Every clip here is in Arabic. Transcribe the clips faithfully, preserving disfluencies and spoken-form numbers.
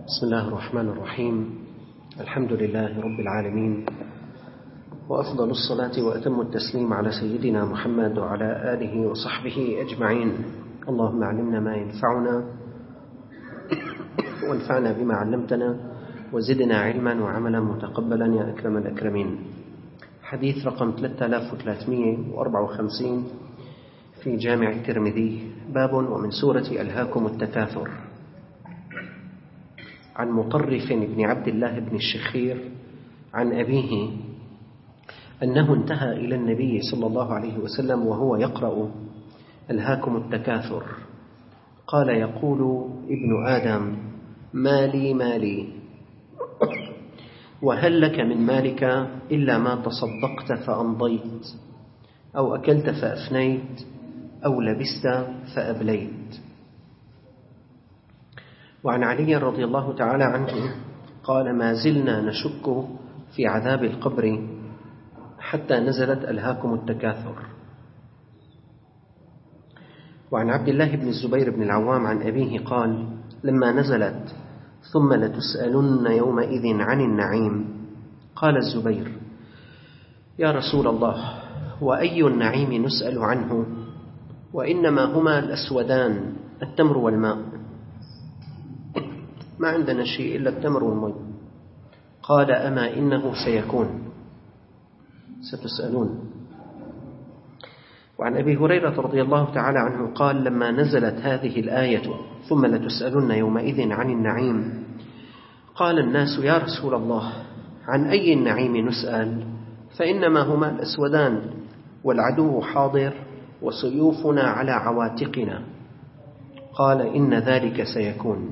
بسم الله الرحمن الرحيم. الحمد لله رب العالمين، وأفضل الصلاة وأتم التسليم على سيدنا محمد وعلى آله وصحبه أجمعين. اللهم علمنا ما ينفعنا وانفعنا بما علمتنا وزدنا علما وعملا متقبلا يا أكرم الأكرمين. حديث رقم ثلاثة آلاف وثلاثمائة وأربعة وخمسين في جامع الترمذي، باب ومن سورة ألهاكم التكاثر، عن مطرف بن عبد الله بن الشخير عن أبيه أنه انتهى إلى النبي صلى الله عليه وسلم وهو يقرأ ألهاكم التكاثر، قال: يقول ابن آدم: مالي مالي، وهل لك من مالك إلا ما تصدقت فأمضيت، أو أكلت فأفنيت، أو لبست فأبليت. وعن علي رضي الله تعالى عنه قال: ما زلنا نشك في عذاب القبر حتى نزلت ألهاكم التكاثر. وعن عبد الله بن الزبير بن العوام عن أبيه قال: لما نزلت ثم لتسألن يومئذ عن النعيم، قال الزبير: يا رسول الله، وأي النعيم نسأل عنه؟ وإنما هما الأسودان، التمر والماء، ما عندنا شيء إلا التمر والماء. قال: أما إنه سيكون، ستسألون. وعن أبي هريرة رضي الله تعالى عنه قال: لما نزلت هذه الآية ثم لتسألن يومئذ عن النعيم، قال الناس: يا رسول الله، عن أي النعيم نسأل؟ فإنما هما الأسودان، والعدو حاضر وسيوفنا على عواتقنا. قال: إن ذلك سيكون.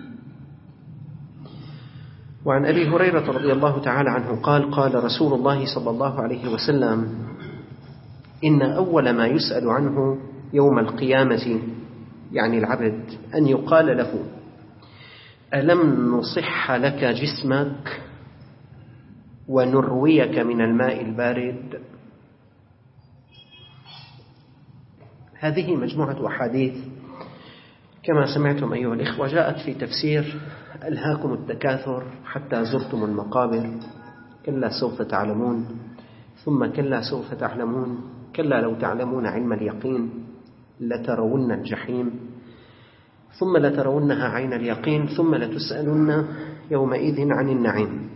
وعن أبي هريرة رضي الله تعالى عنه قال: قال رسول الله صلى الله عليه وسلم: إن أول ما يسأل عنه يوم القيامة، يعني العبد، أن يقال له: ألم نصح لك جسمك ونرويك من الماء البارد؟ هذه مجموعة أحاديث كما سمعتم أيها الإخوة جاءت في تفسير ألهاكم التكاثر حتى زرتم المقابر، كلا سوف تعلمون، ثم كلا سوف تعلمون، كلا لو تعلمون علم اليقين لترون الجحيم، ثم لترونها عين اليقين، ثم لتسألن يومئذ عن النعيم.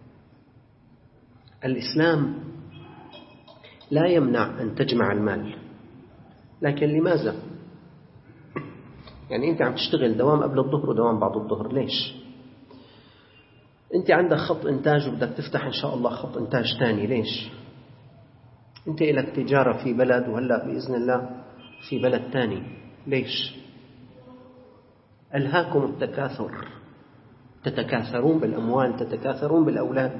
الإسلام لا يمنع أن تجمع المال، لكن لماذا؟ يعني أنت عم تشتغل دوام قبل الظهر ودوام بعد الظهر، ليش؟ أنت عندك خط إنتاج وبدك تفتح إن شاء الله خط إنتاج تاني، ليش؟ أنت لك تجارة في بلد وهلأ بإذن الله في بلد تاني، ليش؟ ألهاكم التكاثر، تتكاثرون بالأموال، تتكاثرون بالأولاد،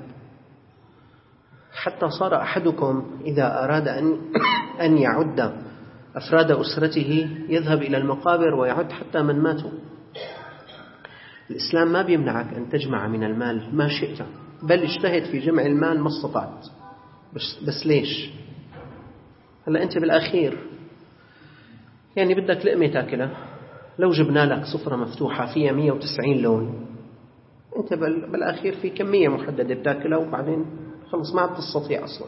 حتى صار أحدكم إذا أراد أن أن يعد أفراد أسرته يذهب إلى المقابر ويعد حتى من ماتوا. الإسلام ما بيمنعك أن تجمع من المال ما شئت، بل اجتهد في جمع المال ما استطعت، بس, بس ليش؟ هلأ أنت بالأخير يعني بدك لقمة تاكلها، لو جبنا لك سفرة مفتوحة فيها مئة وتسعين لون، أنت بالأخير في كمية محددة بتاكلها وبعدين خلص ما عاد تستطيع أصلا.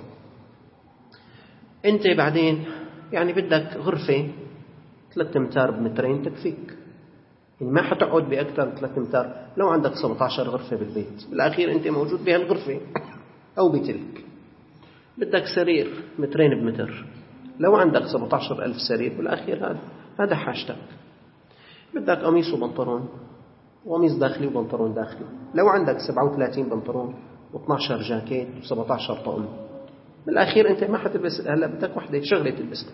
أنت بعدين يعني بدك غرفة ثلاثة أمتار بمترين تكفيك، يعني ما حتقعد بأكثر من ثلاثة أمتار. لو عندك سبعة عشر غرفة بالبيت، بالأخير أنت موجود بها الغرفة أو بتلك. بدك سرير مترين بمتر، لو عندك سبعة عشر ألف سرير، بالأخير هذا هذا حاجتك. بدك قميص وبنطلون، وقميص داخلي وبنطلون داخلي، لو عندك سبعة وثلاثين بنطلون واثني عشر جاكيت وسبعة عشر طقم، بالأخير أنت ما حتلبس، هلا بدك وحدة شغلة تلبسها.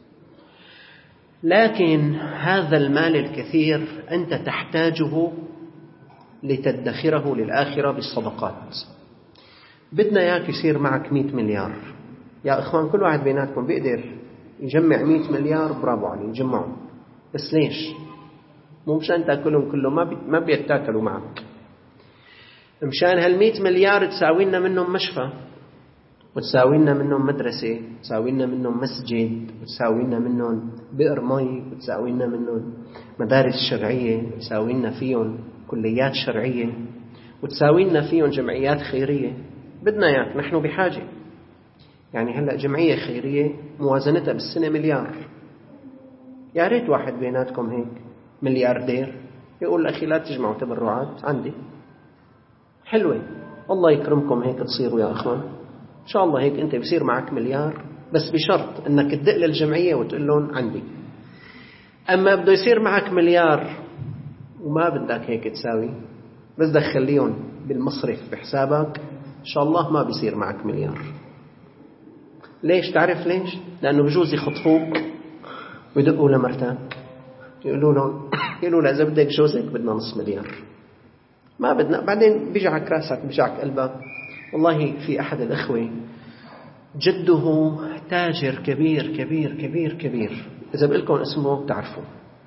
لكن هذا المال الكثير أنت تحتاجه لتدخره للآخرة بالصدقات. بدنا إياك يصير معك مئة مليار يا إخوان، كل واحد بيناتكم بيقدر يجمع مئة مليار، برافو عليه، يجمعهم، بس ليش؟ مو مشان تأكلهم كلهم، ما بي ما بيتاكلوا معك، مشان هالمئة مليار تساوي لنا منهم مشفى وتساوي لنا منهم مدرسة، وتساوي لنا منهم مسجد، وتساوي لنا منهم بئر مي، وتساوي لنا منهم مدارس شرعية، وتساوي لنا فيهم كليات شرعية، وتساوي لنا فيهم جمعيات خيرية. بدنا إياك، نحن بحاجة. يعني هلأ جمعية خيرية موازنتها بالسنة مليار. يا ريت واحد بيناتكم هيك ملياردير يقول أخي لا تجمعوا تبرعات عندي، حلوة، الله يكرمكم هيك تصيروا يا أخوان، إن شاء الله هيك أنت بيصير معك مليار، بس بشرط أنك تدق للجمعية وتقول لهم عندي. أما بده يصير معك مليار وما بدك هيك تساوي، بس بدك تخليهم بالمصرف بحسابك، إن شاء الله ما بيصير معك مليار. ليش؟ تعرف ليش؟ لأنه بجوز يخطفوك ويدقوا لمرتك يقولوا لهم يقولوا له إذا بدك جوزك بدنا نص مليار، ما بدنا. بعدين بيجعك راسك بيجعك قلبك. والله في أحد الأخوة جده تاجر كبير كبير كبير كبير، إذا بقلكم اسمه بتعرفوا.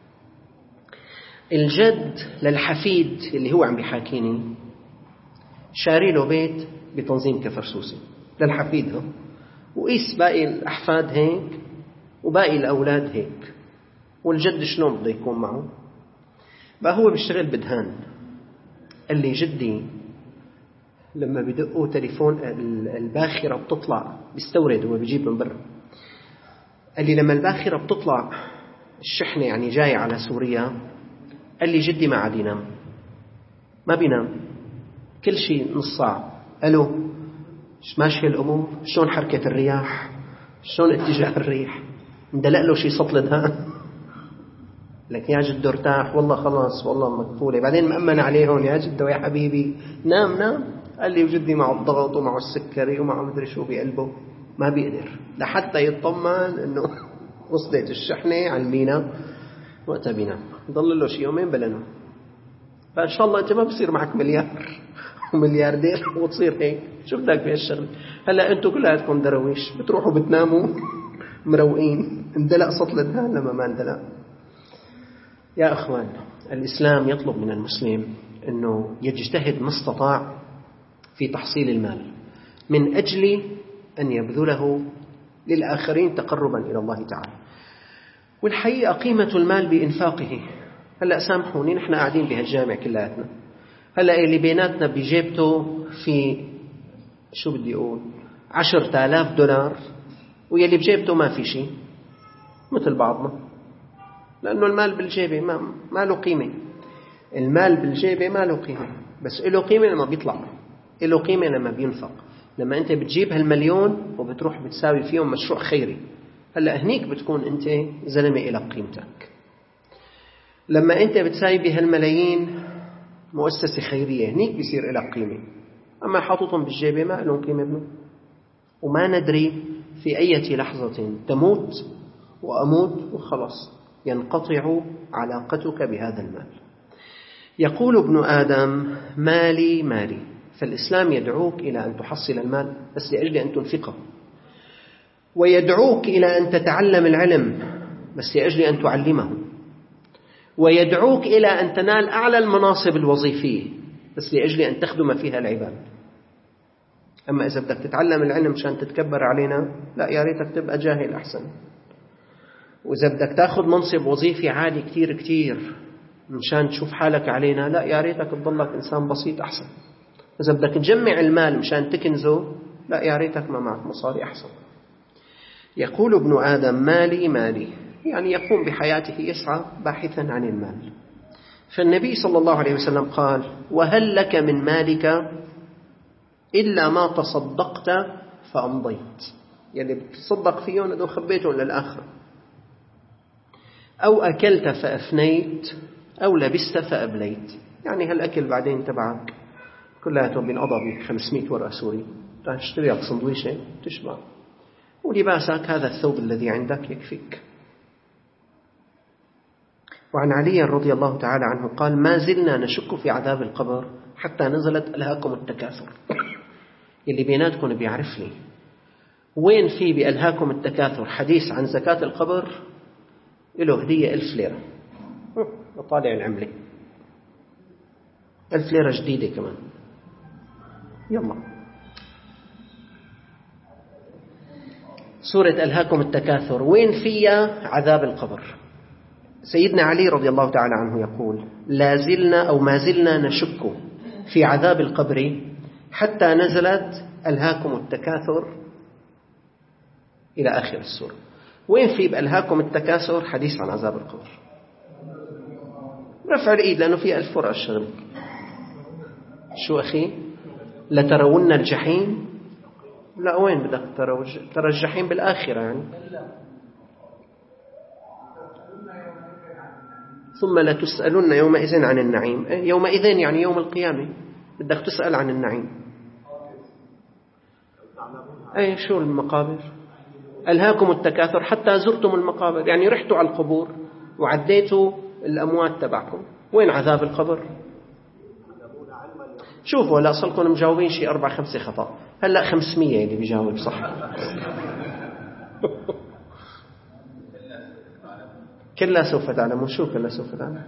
الجد للحفيد اللي هو عم بيحاكيني شاري له بيت بتنظيم كفرسوسي للحفيد ها، وقيس باقي الأحفاد هيك وباقي الأولاد هيك، والجد شلون بده يكون معه؟ بقى هو بيشتغل بدهان. قال لي جدي لما بدقوا تليفون الباخرة بتطلع، بيستورد هو بيجيب من برا، قال لي لما الباخرة بتطلع الشحنة يعني جاي على سوريا، قال لي جدي ما عاد ينام، ما بينام، كل شيء نص ساعة. ألو مش ماشية الأمور؟ شلون حركة الرياح؟ شلون اتجاه الريح؟ مدلق له شيء سطل دهان. لك يا جد ارتاح، والله خلاص والله مقفولة. بعدين مأمن عليهم يا جد ويا حبيبي نام نام. قال لي وجدي معه الضغط ومعه السكري ومعه مدري شو بقلبه، ما بيقدر لحتى يطمن انه وصلت الشحنة على المينا وقتها بينام. ضل له شي يومين بلا نوم. فإن شاء الله أنت ما بصير معك مليار وملياردير وتصير هيك. شو بدك بهالشغل؟ هلا أنتوا كلاتكم درويش بتروحوا بتناموا مروقين، اندلق سطل الدهان لما ما اندلق. يا أخوان، الإسلام يطلب من المسلم أنه يجتهد ما استطاع في تحصيل المال من أجل أن يبذله للآخرين تقربا إلى الله تعالى. والحقيقة قيمة المال بإنفاقه. هلأ سامحوني نحن قاعدين بهالجامع كلاتنا، هلأ اللي بيناتنا بجيبته في شو بدي أقول عشرة آلاف دولار، ويلي بجيبته ما في شيء، مثل بعضنا، لأنه المال بالجيبة ما, ما له قيمة. المال بالجيبة ما له قيمة، بس له قيمة لما بيطلع، له قيمة لما بينفق. لما أنت بتجيب هالمليون وبتروح بتساوي فيهم مشروع خيري، هلأ هنيك بتكون أنت زلمة إلى قيمتك. لما أنت بتساوي بهالملايين مؤسسة خيرية، هنيك بيصير إلى قيمة. أما حاططهم بالجيبة ما لهم قيمة ابنه. وما ندري في أي لحظة تموت وأموت وخلاص ينقطع علاقتك بهذا المال. يقول ابن آدم مالي مالي. فالإسلام يدعوك إلى أن تحصل المال بس لأجل أن تنفقه، ويدعوك إلى أن تتعلم العلم بس لأجل أن تعلمه، ويدعوك إلى أن تنال أعلى المناصب الوظيفية بس لأجل أن تخدم فيها العباد. أما إذا بدك تتعلم العلم مشان تتكبر علينا، لا، يا ريتك تبقى جاهل أحسن. وإذا بدك تاخذ منصب وظيفي عالي كتير كتير مشان تشوف حالك علينا، لا، يا ريتك تضلك إنسان بسيط أحسن. إذا بدك تجمع المال مشان تكنزه، لا، يا ريتك ما معك مصاري أحسن. يقول ابن آدم مالي مالي، يعني يقوم بحياته يسعى باحثا عن المال. فالنبي صلى الله عليه وسلم قال وهل لك من مالك إلا ما تصدقت فأمضيت، يعني بتصدق فيهم أنه خبيتهم للآخر، أو أكلت فأفنيت، أو لبست فأبليت. يعني هالأكل بعدين تبعك كلاتهم بينقضى بخمسمائة ورقة سوري، تشتري لك سندويشة تشبع، ولباسك هذا الثوب الذي عندك يكفيك. وعن علي رضي الله تعالى عنه قال ما زلنا نشك في عذاب القبر حتى نزلت ألهاكم التكاثر. اللي بيناتكم بيعرفني وين في بألهاكم التكاثر حديث عن زكاة القبر له هدية ألف ليرة. وطالع العملة ألف ليرة جديدة كمان. يلا سورة ألهاكم التكاثر وين فيها عذاب القبر؟ سيدنا علي رضي الله تعالى عنه يقول: لا زلنا أو ما زلنا نشك في عذاب القبر حتى نزلت ألهاكم التكاثر إلى آخر السورة. وين في بألهاكم التكاثر حديث عن عذاب القبر؟ رفع الإيد لأنه في ألف فرع الشغل. شو أخي؟ لترون الجحيم؟ لا، وين بدك ترى الجحيم؟ بالآخرة يعني. ثم لتسألن يومئذ عن النعيم. يومئذ يعني يوم القيامة بدك تسأل عن النعيم. أي شو المقابر؟ ألهاكم التكاثر حتى زرتم المقابر، يعني رحتوا على القبور وعديتوا الأموات تبعكم. وين عذاب القبر؟ شوفوا هلا صلكم مجاوبين شيء أربعة خمسة خطأ، هلا خمسمية اللي بيجاوب صح. كلا سوف تعلمون. شو كلا سوف تعلمون؟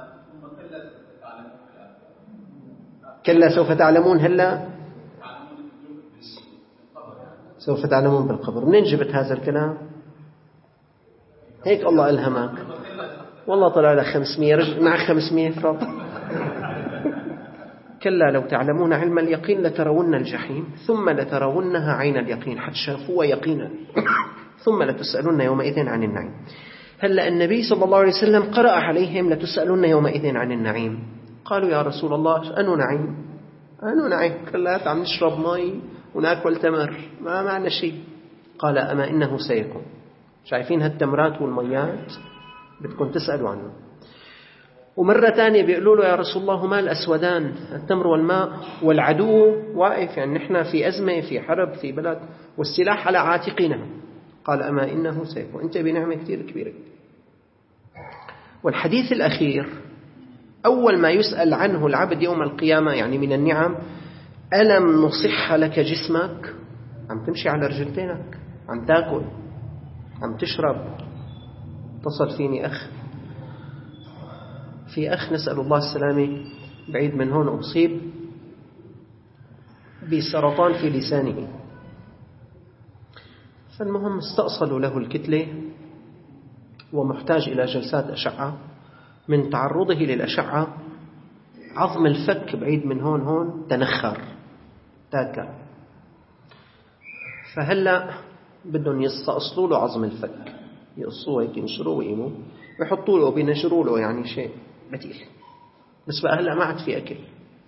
كلا سوف تعلمون. هلا سوف تعلمون بالقبر. منين جبت هذا الكلام؟ هيك الله ألهمك. والله طلع لك خمسمية، رجل مع خمسمية فرط. كلا لو تعلمون علم اليقين لترون الجحيم ثم لترونها عين اليقين، حتى شافوها يقينا ثم لتسألون يومئذ عن النعيم. هلأ النبي صلى الله عليه وسلم قرأ عليهم لتسألون يومئذ عن النعيم. قالوا يا رسول الله أنو نعيم؟ أنو نعيم؟ كلا عم نشرب مي ونأكل تمر، ما معنى شيء. قال أما إنه سيكون. شايفين هالتمرات والميات بدكم تسألوا عنه. ومرة ثانية بيقولوا له يا رسول الله ما الأسودان؟ التمر والماء والعدو واقف، يعني نحن في أزمة، في حرب، في بلد، والسلاح على عاتقنا. قال أما إنه سيكون. أنت بنعمة كتير كبيرة. والحديث الأخير أول ما يسأل عنه العبد يوم القيامة يعني من النعم: ألم نصح لك جسمك؟ عم تمشي على رجلتينك، عم تاكل، عم تشرب. اتصل فيني أخ في أخ نسأل الله السلامة بعيد من هون أصيب بسرطان في لسانه، فالمهم استأصلوا له الكتلة ومحتاج إلى جلسات أشعة. من تعرضه للأشعة عظم الفك بعيد من هون هون تنخر تاكل، فهلأ بدهم يستأصلوا له عظم الفك، يقصوه هيك ينشروه ويقيموه ويحطوا له بينشروا له يعني شيء مثيل. بس بقى هلأ ما عاد في أكل.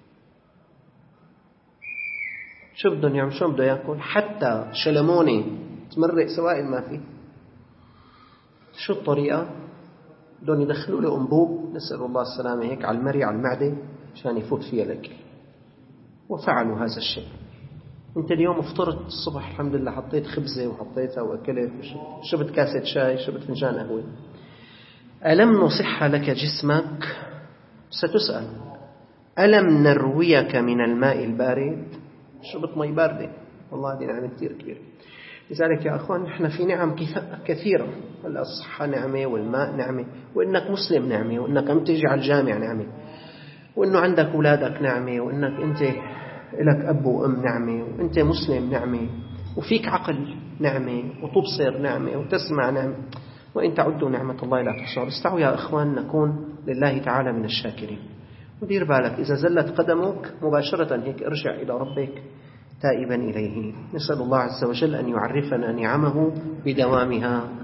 شو بدهم يعملوا؟ شو بده يأكل؟ حتى شلموني تمرق سوائل ما في. شو الطريقة؟ بدهم يدخلوا له أنبوب نسأل الله السلامة هيك على المري على المعدة عشان يفوت فيها الأكل. وفعلوا هذا الشيء. أنت اليوم افطرت الصبح الحمد لله، حطيت خبزة وحطيتها وأكلت، شربت كاسة شاي، شربت فنجان قهوة. ألم نصح لك جسمك؟ ستسأل. ألم نرويك من الماء البارد؟ شربت مي باردة. والله هذه نعمة كثير كبيرة. لذلك يا أخوان نحن في نعم كثيرة. الصحة نعمة، والماء نعمة، وإنك مسلم نعمة، وإنك عم تيجي على الجامع نعمة، وإنه عندك أولادك نعمة، وإنك أنت لك أب وأم نعمة، وإنت مسلم نعمة، وفيك عقل نعمة، وتبصر نعمة، وتسمع نعمة، وإن تعدوا نعمة الله لا تحصوها. استعوا يا أخوان نكون لله تعالى من الشاكرين. ودير بالك إذا زلت قدمك مباشرة هيك ارجع إلى ربك تائبا إليه. نسأل الله عز وجل أن يعرفنا نعمه بدوامها.